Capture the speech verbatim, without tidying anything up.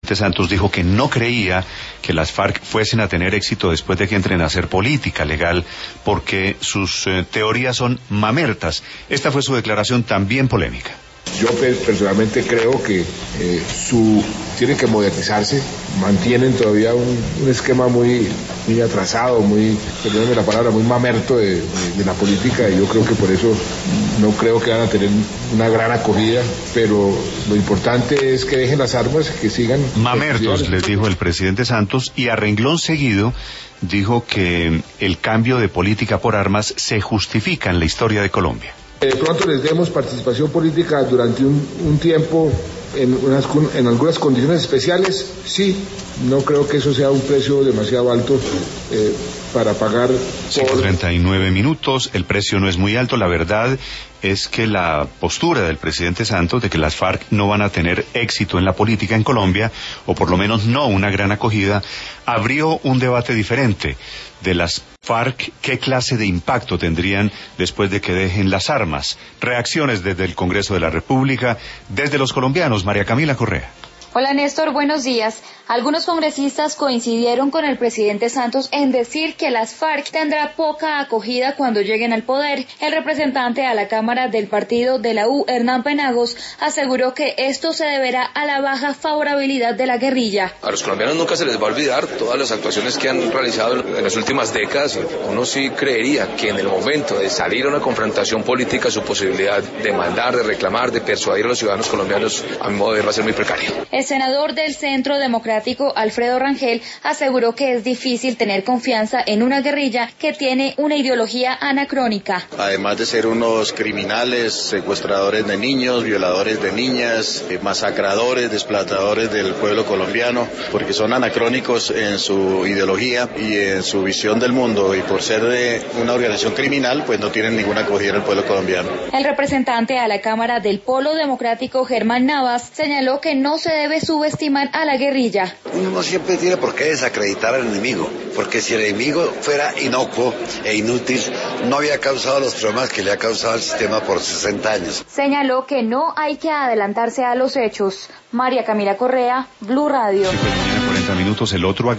presidente Santos dijo que no creía que las FARC fuesen a tener éxito después de que entren a hacer política legal, porque sus eh, teorías son mamertas. Esta fue su declaración también polémica. Yo personalmente creo que eh, su tienen que modernizarse, mantienen todavía un, un esquema muy muy atrasado, muy, perdónenme la palabra, muy mamerto de, de, de la política, y yo creo que por eso no creo que van a tener una gran acogida, pero lo importante es que dejen las armas, que sigan... Mamertos, les dijo el presidente Santos, y a renglón seguido dijo que el cambio de política por armas se justifica en la historia de Colombia. De pronto les demos participación política durante un, un tiempo en, unas, en algunas condiciones especiales, sí, no creo que eso sea un precio demasiado alto eh, para pagar por... treinta y nueve minutos, el precio no es muy alto. La verdad es que la postura del presidente Santos de que las FARC no van a tener éxito en la política en Colombia, o por lo menos no una gran acogida, abrió un debate diferente de las FARC. ¿Qué clase de impacto tendrían después de que dejen las armas? Reacciones desde el Congreso de la República, desde los colombianos. María Camila Correa. Hola Néstor, buenos días. Algunos congresistas coincidieron con el presidente Santos en decir que las FARC tendrá poca acogida cuando lleguen al poder. El representante a la Cámara del partido de la U, Hernán Penagos, aseguró que esto se deberá a la baja favorabilidad de la guerrilla. A los colombianos nunca se les va a olvidar todas las actuaciones que han realizado en las últimas décadas. Uno sí creería que en el momento de salir a una confrontación política, su posibilidad de mandar, de reclamar, de persuadir a los ciudadanos colombianos, a mi modo de ver, va a ser muy precaria. El senador del Centro Democrático, Alfredo Rangel, aseguró que es difícil tener confianza en una guerrilla que tiene una ideología anacrónica. Además de ser unos criminales, secuestradores de niños, violadores de niñas, masacradores, desplazadores del pueblo colombiano, porque son anacrónicos en su ideología y en su visión del mundo, y por ser de una organización criminal, pues no tienen ninguna acogida en el pueblo colombiano. El representante a la Cámara del Polo Democrático, Germán Navas, señaló que no se debe subestimar a la guerrilla. Uno no siempre tiene por qué desacreditar al enemigo, porque si el enemigo fuera inocuo e inútil, no había causado los problemas que le ha causado al sistema por sesenta años. Señaló que no hay que adelantarse a los hechos. María Camila Correa, Blue Radio. cuarenta minutos, el otro